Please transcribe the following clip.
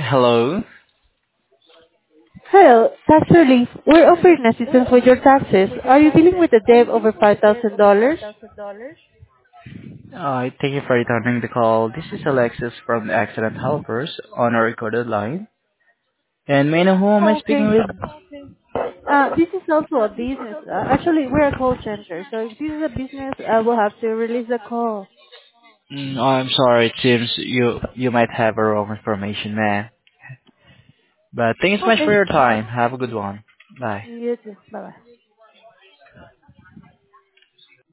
Hello. Hello, tax relief. We're offering assistance with your taxes. Are you dealing with a debt over $5,000? Thank you for returning the call. This is Alexis from the Accident Helpers on a recorded line. And may I know who am I speaking Okay. with? This is also a business. Actually, we're a call center, so if this is a business, I will have to release the call. I'm sorry. It seems you might have a wrong information, man. But thank you so much for Okay. your time. Have a good one. Bye. You too. Bye-bye.